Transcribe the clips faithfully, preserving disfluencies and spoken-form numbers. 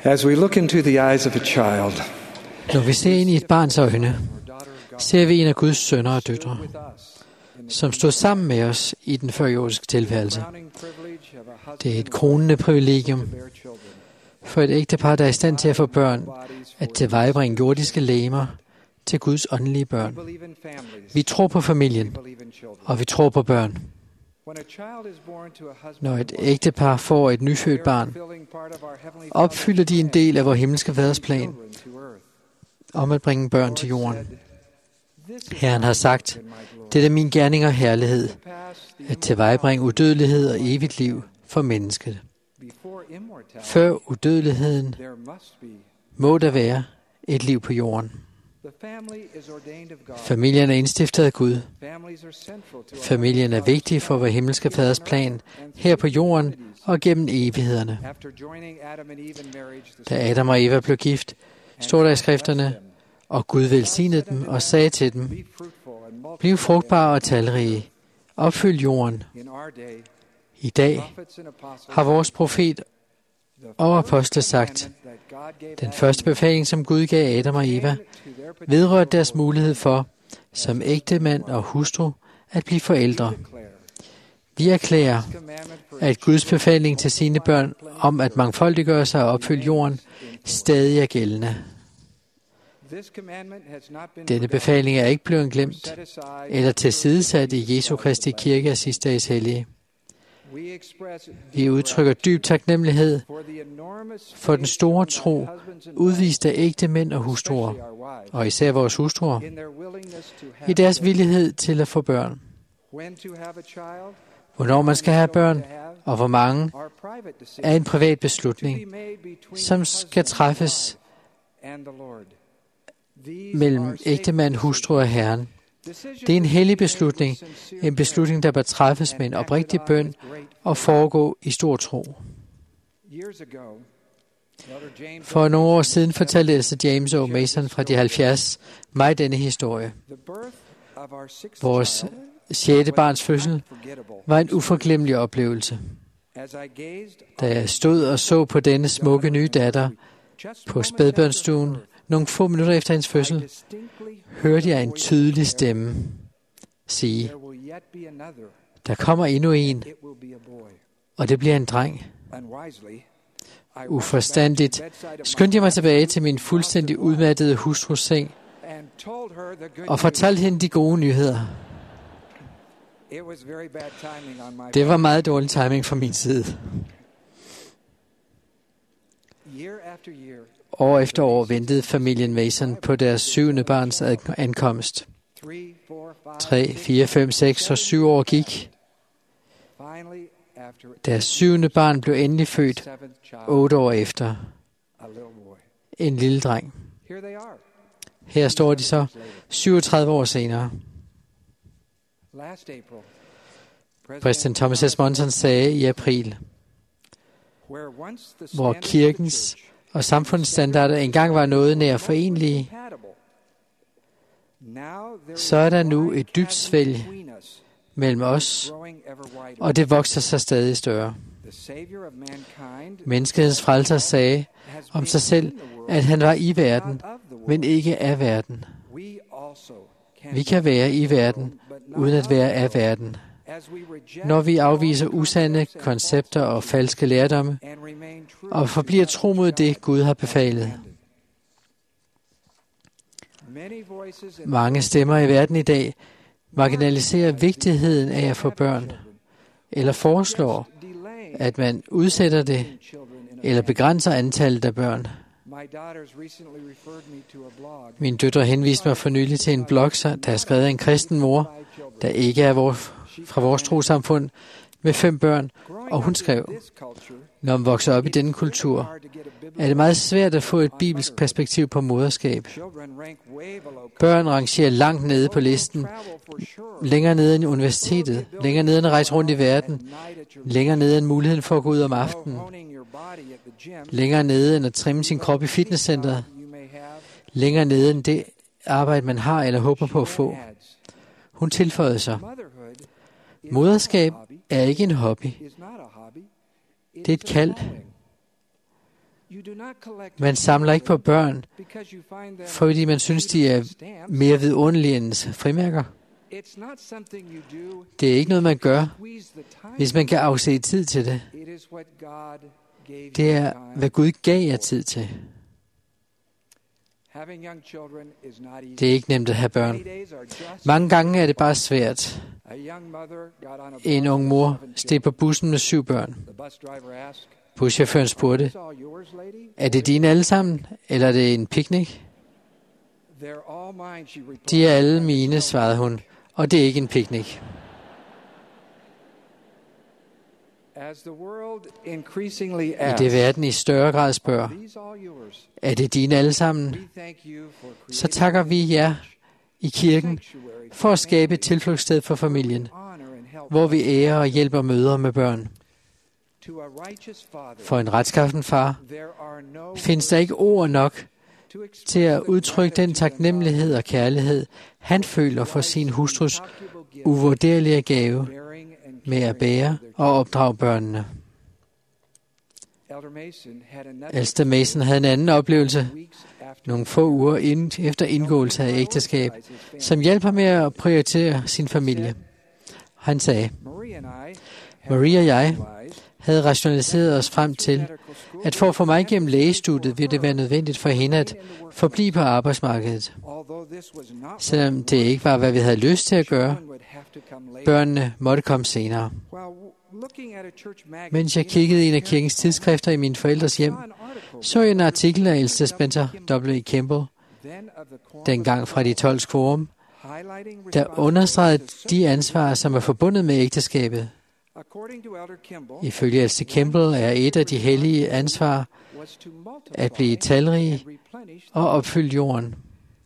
As we look into the eyes of a child, Når vi ser ind i et barns øjne, ser vi en af Guds sønner og døtre, som stod sammen med os i den førjordiske tilværelse. Det er et kronende privilegium for et ægtepar, der er i stand til at få børn, at tilvejebringe jordiske legemer til Guds åndelige børn. Vi tror på familien, og vi tror på børn. Når et ægtepar får et nyfødt barn, opfylder de en del af vor himmelske faders plan om at bringe børn til jorden. Herren har sagt, det er min gerning og herlighed, at tilvejebringe udødelighed og evigt liv for mennesket. Før udødeligheden må der være et liv på jorden. Familien er indstiftet af Gud. Familien er vigtig for vor himmelske faders plan her på jorden og gennem evighederne. Da Adam og Eva blev gift, står der i skrifterne, og Gud velsignede dem og sagde til dem, bliv frugtbare og talrige, opfyld jorden. I dag har vores profet og apostel sagt, den første befaling, som Gud gav Adam og Eva, vedrørte deres mulighed for, som ægte mand og hustru, at blive forældre. Vi erklærer, at Guds befaling til sine børn om at mangfoldiggøre sig og opfylde jorden, stadig er gældende. Denne befaling er ikke blevet glemt eller tilsidesat i Jesu Kristi kirke af sidste dages hellige. Vi udtrykker dyb taknemmelighed for den store tro, udvist af ægte mænd og hustruer, og især vores hustruer, i deres villighed til at få børn. Hvornår man skal have børn, og hvor mange, er en privat beslutning, som skal træffes mellem ægtemand, hustru og Herren. Det er en hellig beslutning, en beslutning, der bør træffes med en oprigtig bøn og foregå i stor tro. For nogle år siden fortalte Elsa James og Mason fra de halvfjerds mig denne historie. Vores sjette barns fødsel var en uforglemmelig oplevelse. Da jeg stod og så på denne smukke nye datter på spædbørnsstuen, nogle få minutter efter hendes fødsel, hørte jeg en tydelig stemme sige, der kommer endnu en, og det bliver en dreng. Uforstandigt skyndte jeg mig tilbage til min fuldstændig udmattede hustrus seng og fortalte hende de gode nyheder. Det var meget dårlig timing fra min side. År efter år ventede familien Mason på deres syvende barns ankomst. Tre, fire, fem, seks og syv år gik. Deres syvende barn blev endelig født otte år efter. En lille dreng. Her står de så syvogtredive år senere. Præsident Thomas S. Monson sagde i april, hvor kirkens og samfundsstandarder engang var noget nær forenlige, så er der nu et dybt svælg mellem os, og det vokser sig stadig større. Menneskehedens frelser sagde om sig selv, at han var i verden, men ikke af verden. Vi kan være i verden, uden at være af verden. Når vi afviser usande koncepter og falske lærdomme, og forbliver tro mod det, Gud har befalet. Mange stemmer i verden i dag marginaliserer vigtigheden af at få børn, eller foreslår, at man udsætter det, eller begrænser antallet af børn. Min døtre henviste mig for nylig til en blog, der er skrevet af en kristen mor, der ikke er vores, fra vores trosamfund, med fem børn, og hun skrev, når man vokser op i denne kultur, er det meget svært at få et bibelsk perspektiv på moderskab. Børn rangerer langt nede på listen, længere nede end universitetet, længere nede end at rejse rundt i verden, længere nede end muligheden for at gå ud om aftenen, længere nede end at trimme sin krop i fitnesscenteret, længere nede end det arbejde, man har eller håber på at få. Hun tilføjede sig, moderskab er ikke en hobby. Det er et kald. Man samler ikke på børn, fordi man synes, de er mere vidunderlige end frimærker. Det er ikke noget, man gør, hvis man kan afse tid til det. Det er, hvad Gud gav jer tid til. Det er ikke nemt at have børn. Mange gange er det bare svært. En ung mor steg på bussen med syv børn. Buschaufføren spurgte, er det dine alle sammen, eller er det en picnic? De er alle mine, svarede hun, og det er ikke en picnic. I det verden i større grad spørger, er det dine alle sammen? Så takker vi jer i kirken for at skabe et tilflugtssted for familien, hvor vi ærer og hjælper mødre med børn. For en retskaffen far findes der ikke ord nok til at udtrykke den taknemmelighed og kærlighed, han føler for sin hustrus uvurderlige gave med at bære og opdrage børnene. Elster Mason havde en anden oplevelse nogle få uger ind, efter indgåelse af ægteskab, som hjalp ham med at prioritere sin familie. Han sagde, Marie og jeg havde rationaliseret os frem til, at for at få mig gennem lægestudiet, ville det være nødvendigt for hende at forblive på arbejdsmarkedet. Selvom det ikke var, hvad vi havde lyst til at gøre, børnene måtte komme senere. Mens jeg kiggede i en af kirkens tidsskrifter i mine forældres hjem, så jeg en artikel af Elster Spencer W. Kimball, dengang fra de tolv quorum, der understregede de ansvar, som er forbundet med ægteskabet. Ifølge Elster Kimball er et af de hellige ansvar at blive talrig og opfylde jorden.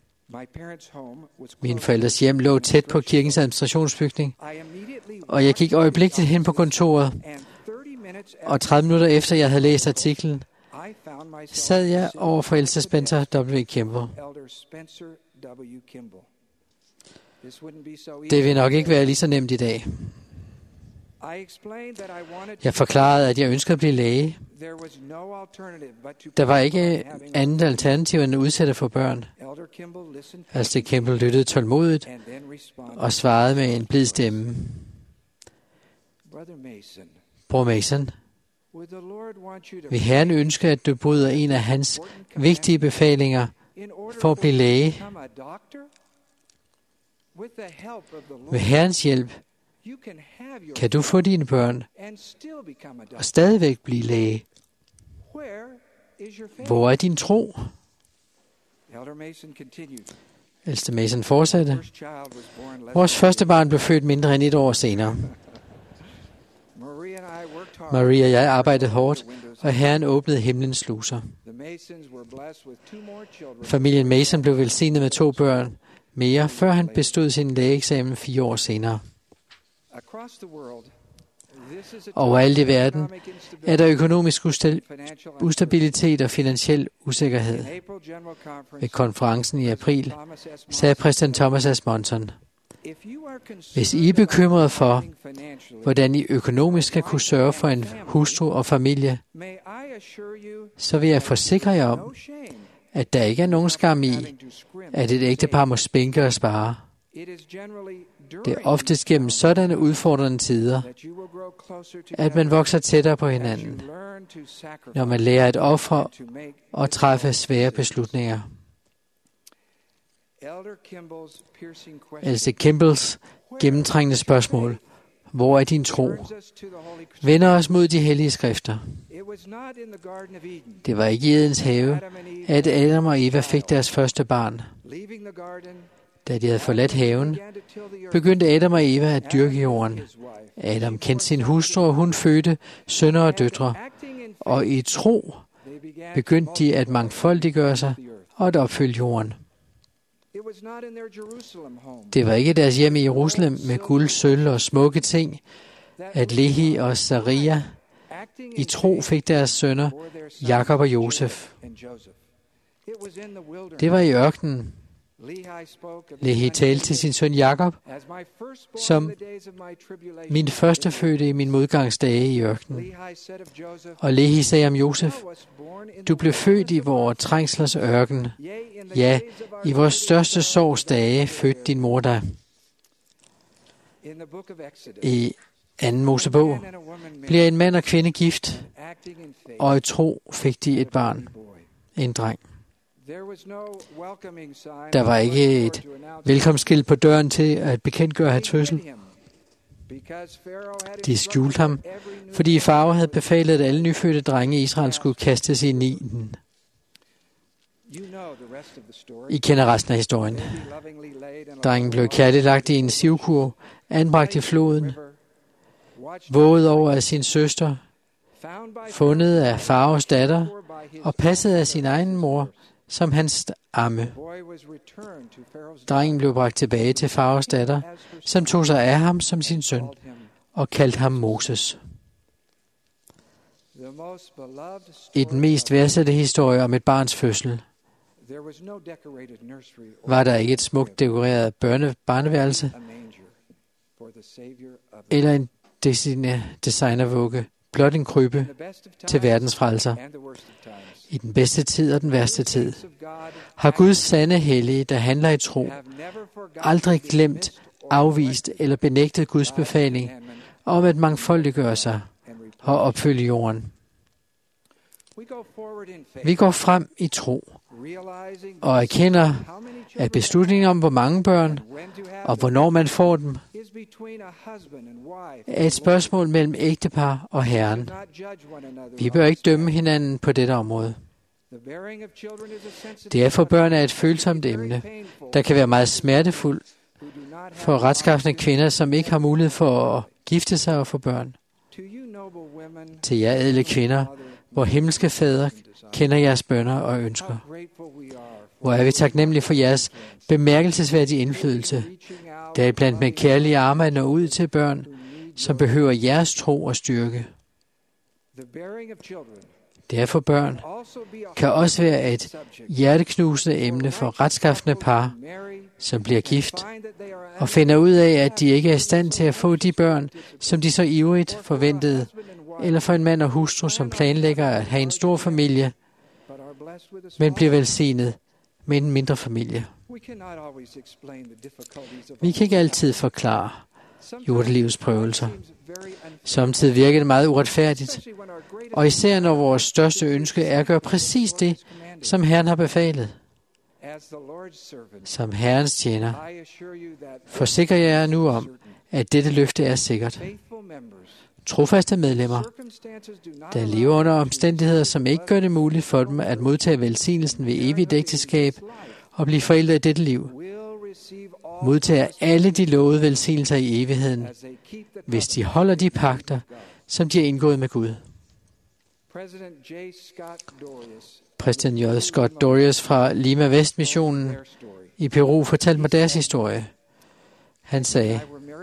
Mine forældres hjem lå tæt på kirkens administrationsbygning, og jeg gik øjeblikkeligt hen på kontoret, og tredive minutter efter jeg havde læst artiklen, sad jeg over for Elster Spencer W. Kimball. Det vil nok ikke være lige så nemt i dag. Jeg forklarede, at jeg ønskede at blive læge. Der var ikke andet alternativ end at udsætte for børn. Elster Kimball lyttede tålmodigt og svarede med en blid stemme. Bror Mason, vil Herren ønske, at du bryder en af hans vigtige befalinger for at blive læge? Med Herrens hjælp kan du få dine børn og stadigvæk blive læge. Hvor er din tro? Elster Mason fortsatte. Vores første barn blev født mindre end et år senere. Marie og jeg arbejdede hårdt, og Herren åbnede himlens sluser. Familien Mason blev velsignet med to børn mere, før han bestod sin lægeeksamen fire år senere. Overalt i verden er der økonomisk ustabilitet og finansiel usikkerhed. Ved konferencen i april sagde præsident Thomas S. Monson, hvis I er bekymret for, hvordan I økonomisk skal kunne sørge for en hustru og familie, så vil jeg forsikre jer om, at der ikke er nogen skam i, at et ægtepar må spinke og spare. Det er oftest gennem sådanne udfordrende tider, at man vokser tættere på hinanden, når man lærer at ofre og træffe svære beslutninger. Elster Kimballs gennemtrængende spørgsmål, hvor er din tro, vender os mod de hellige skrifter. Det var ikke i Edens have, at Adam og Eva fik deres første barn. Da de havde forladt haven, begyndte Adam og Eva at dyrke jorden. Adam kendte sin hustru, og hun fødte sønner og døtre. Og i tro begyndte de at mangfoldiggøre sig og at opfylde jorden. Det var ikke deres hjem i Jerusalem med guld, sølv og smukke ting, at Lehi og Saria i tro fik deres sønner, Jakob og Josef. Det var i ørkenen. Lehi talte til sin søn Jakob, som min førstefødte i min modgangsdage i ørkenen. Og Lehi sagde om Josef, Du blev født i vores trængslers ørken. Ja, i vores største sorgs dage fødte din mor dig. I anden Mosebog bliver en mand og kvinde gift, og i tro fik de et barn, en dreng. Der var ikke et velkomstskilt på døren til at bekendtgøre hans fødsel. De skjulte ham, fordi farao havde befalet, at alle nyfødte drenge i Israel skulle kastes i Nilen. I kender resten af historien. Drengen blev kærligt lagt i en sivkurv, anbragt i floden, våget over af sin søster, fundet af faraos datter og passet af sin egen mor som hans amme. Drengen blev bragt tilbage til faraos datter, som tog sig af ham som sin søn og kaldte ham Moses. I den mest værdsætte historie om et barns fødsel var der ikke et smukt dekoreret børne- barneværelse eller en designervugge, blot en krybbe til verdens frelser. I den bedste tid og den værste tid har Guds sande hellige, der handler i tro, aldrig glemt, afvist eller benægtet Guds befaling om at mangfoldiggøre sig og opfylde jorden. Vi går frem i tro og erkender, at beslutningen om, hvor mange børn og hvornår man får dem, er et spørgsmål mellem ægtepar og Herren. Vi bør ikke dømme hinanden på dette område. Det er for børn af et følsomt emne, der kan være meget smertefuldt for retskaffende kvinder, som ikke har mulighed for at gifte sig og få børn. Til jer ædle kvinder, hvor himmelske fader kender jeres bønner og ønsker. Hvor er vi taknemmelige for jeres bemærkelsesværdige indflydelse, der er blandt med kærlige arme at nå ud til børn, som behøver jeres tro og styrke. Derfor børn kan også være et hjerteknusende emne for retskaffende par, som bliver gift, og finder ud af, at de ikke er i stand til at få de børn, som de så ivrigt forventede, eller for en mand og hustru, som planlægger at have en stor familie, men bliver velsignet med en mindre familie. Vi kan ikke altid forklare jordelivets prøvelser. Samtidig virker det meget uretfærdigt, og især når vores største ønske er at gøre præcis det, som Herren har befalet. Som Herrens tjener forsikrer jeg jer nu om, at dette løfte er sikkert. Trofaste medlemmer, der lever under omstændigheder, som ikke gør det muligt for dem at modtage velsignelsen ved evigt ægteskab og blive forældre i dette liv, modtager alle de lovede velsignelser i evigheden, hvis de holder de pagter, som de har indgået med Gud. Præsident J. Scott Dorius fra Lima Vest-missionen i Peru fortalte mig deres historie. Han sagde,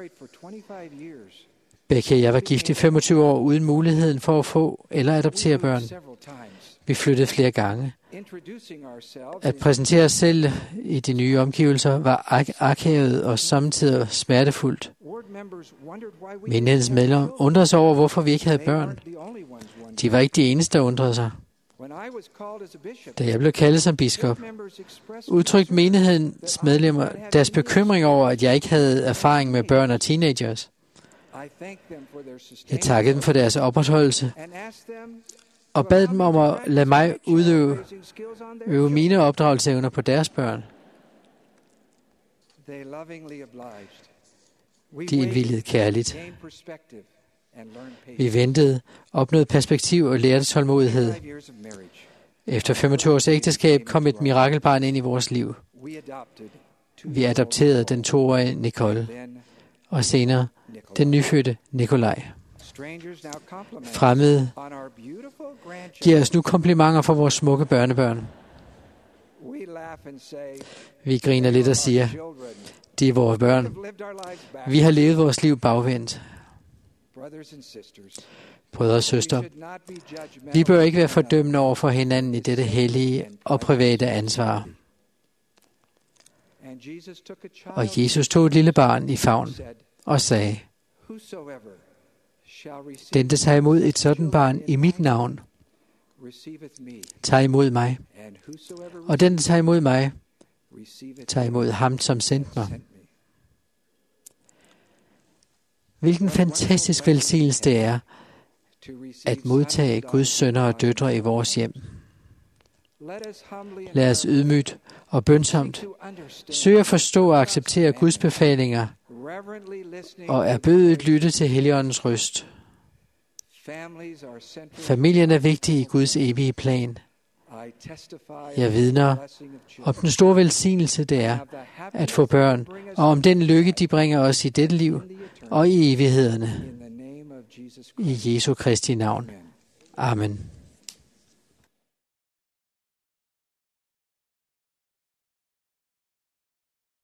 Becky og jeg var gift i femogtyve år uden muligheden for at få eller adoptere børn. Vi flyttede flere gange. At præsentere os selv i de nye omgivelser var akavet og samtidig smertefuldt. Menighedens medlemmer undrede sig over, hvorfor vi ikke havde børn. De var ikke de eneste, der undrede sig. Da jeg blev kaldet som biskop, udtrykte menighedens medlemmer deres bekymring over, at jeg ikke havde erfaring med børn og teenagers. Jeg takkede dem for deres opretholdelse og bad dem om at lade mig udøve øve mine opdragelsesevner på deres børn. De indvilligede kærligt. Vi ventede, opnåede perspektiv og lærte tålmodighed. Efter femogtyve års ægteskab kom et mirakelbarn ind i vores liv. Vi adopterede den toårige Nicole, og senere den nyfødte Nikolaj. Fremmede giver os nu komplimenter for vores smukke børnebørn. Vi griner lidt og siger, de er vores børn. Vi har levet vores liv bagvendt. Brødre og søstre, vi bør ikke være fordømmende over for hinanden i dette hellige og private ansvar. Og Jesus tog et lille barn i favn og sagde, den, der tager imod et sådan barn i mit navn, tager imod mig, og den, der tager imod mig, tager imod ham, som sendte mig. Hvilken fantastisk velsignelse det er, at modtage Guds sønner og døtre i vores hjem. Lad os ydmygt og bønsomt søge at forstå og acceptere Guds befalinger, og erbødigt lytte til Helligåndens røst. Familien er vigtig i Guds evige plan. Jeg vidner om den store velsignelse, det er at få børn, og om den lykke, de bringer os i dette liv og i evighederne. I Jesu Kristi navn. Amen.